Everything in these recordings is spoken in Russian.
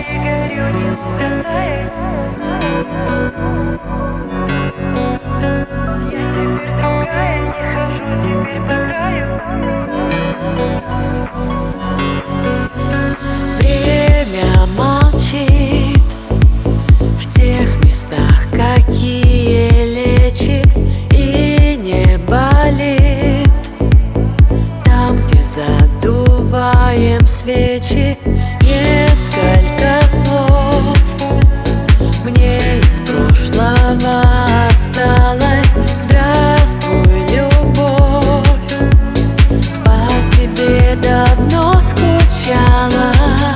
и горю, не угасая. Я теперь другая, не хожу теперь по краю. Время молчит в тех местах, какие лечит и не болит. Там, где задуваем свечи, несколько слов мне из прошлого осталось. Здравствуй, любовь, по тебе давно скучала.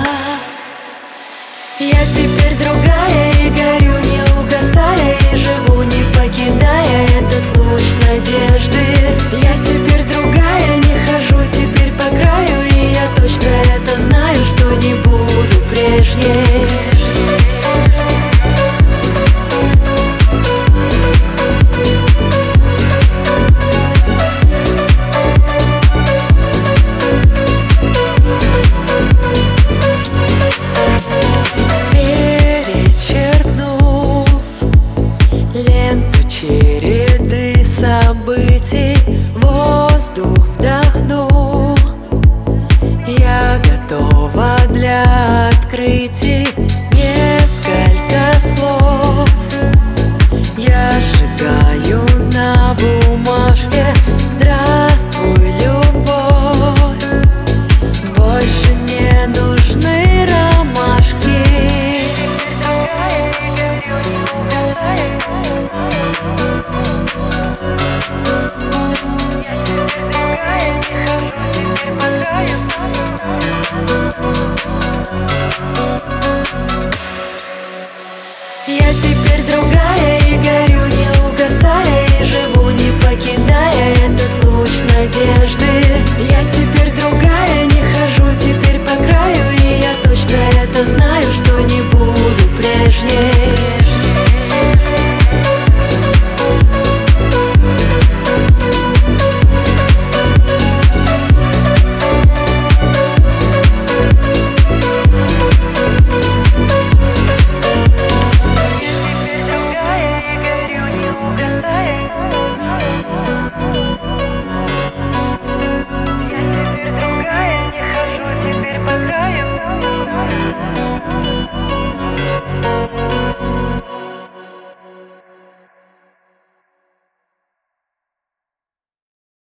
Я теперь другая и горю, не угасая, и живу, не покидая этот луч надежды. Я теперь другая, не хожу теперь по краю, и я точно это знаю, что не буду прежней.